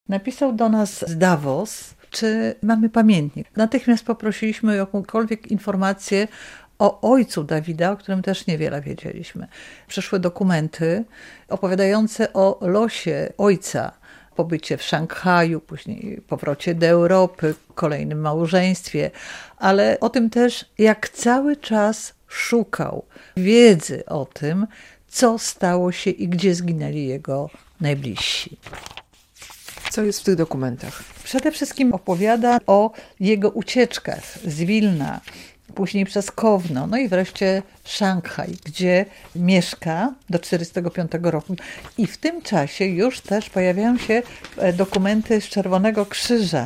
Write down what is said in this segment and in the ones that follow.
Napisał do nas z Davos, czy mamy pamiętnik. Natychmiast poprosiliśmy o jakąkolwiek informację o ojcu Dawida, o którym też niewiele wiedzieliśmy. Przyszły dokumenty opowiadające o losie ojca, pobycie w Szanghaju, później powrocie do Europy, kolejnym małżeństwie, ale o tym też, jak cały czas szukał wiedzy o tym, co stało się i gdzie zginęli jego najbliżsi. Co jest w tych dokumentach? Przede wszystkim opowiada o jego ucieczkach z Wilna, później przez Kowno, no i wreszcie Szanghaj, gdzie mieszka do 1945 roku. I w tym czasie już też pojawiają się dokumenty z Czerwonego Krzyża,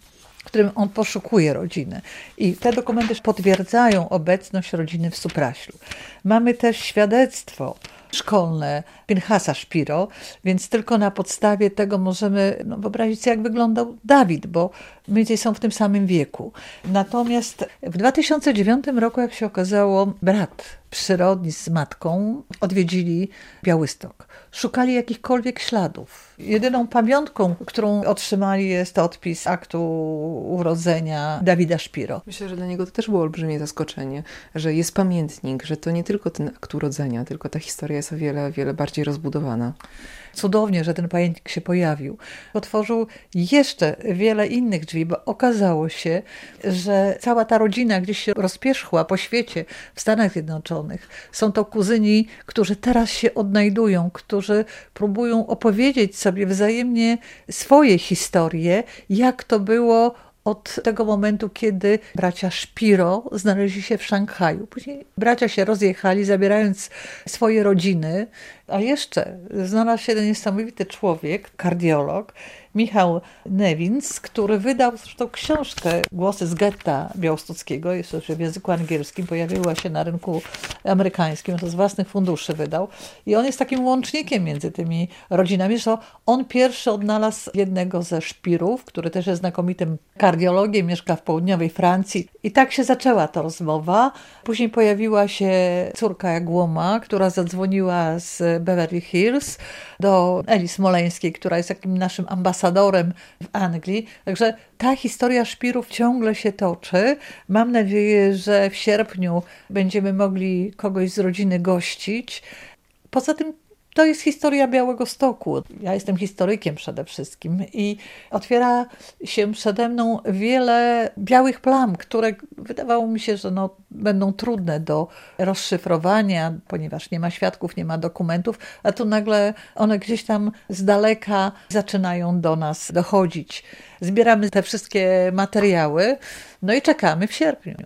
w którym on poszukuje rodziny. I te dokumenty potwierdzają obecność rodziny w Supraślu. Mamy też świadectwo szkolne Pinchasa Szpiro, więc tylko na podstawie tego możemy wyobrazić sobie, jak wyglądał Dawid, bo mniej więcej są w tym samym wieku. Natomiast w 2009 roku, jak się okazało, brat przyrodni z matką odwiedzili Białystok. Szukali jakichkolwiek śladów. Jedyną pamiątką, którą otrzymali, jest odpis aktu urodzenia Dawida Szpiro. Myślę, że dla niego to też było olbrzymie zaskoczenie, że jest pamiętnik, że to nie tylko ten akt urodzenia, tylko ta historia jest o wiele, wiele bardziej rozbudowana. Cudownie, że ten pamiętnik się pojawił. Otworzył jeszcze wiele innych drzwi, bo okazało się, że cała ta rodzina gdzieś się rozpierzchła po świecie, w Stanach Zjednoczonych. Są to kuzyni, którzy teraz się odnajdują, którzy próbują opowiedzieć sobie wzajemnie swoje historie, jak to było od tego momentu, kiedy bracia Szpiro znaleźli się w Szanghaju. Później bracia się rozjechali, zabierając swoje rodziny, a jeszcze znalazł się ten niesamowity człowiek, kardiolog, Michał Nevins, który wydał zresztą książkę Głosy z getta białostockiego, jest to w języku angielskim, pojawiła się na rynku amerykańskim, to z własnych funduszy wydał. I on jest takim łącznikiem między tymi rodzinami, że on pierwszy odnalazł jednego ze Szpirów, który też jest znakomitym kardiologiem, mieszka w południowej Francji. I tak się zaczęła ta rozmowa. Później pojawiła się córka Jagłoma, która zadzwoniła z Beverly Hills do Eli Smoleńskiej, która jest takim naszym ambasadorem w Anglii. Także ta historia Szpirów ciągle się toczy. Mam nadzieję, że w sierpniu będziemy mogli kogoś z rodziny gościć. Poza tym to jest historia Białegostoku. Ja jestem historykiem przede wszystkim i otwiera się przede mną wiele białych plam, które wydawało mi się, że będą trudne do rozszyfrowania, ponieważ nie ma świadków, nie ma dokumentów, a tu nagle one gdzieś tam z daleka zaczynają do nas dochodzić. Zbieramy te wszystkie materiały, i czekamy w sierpniu.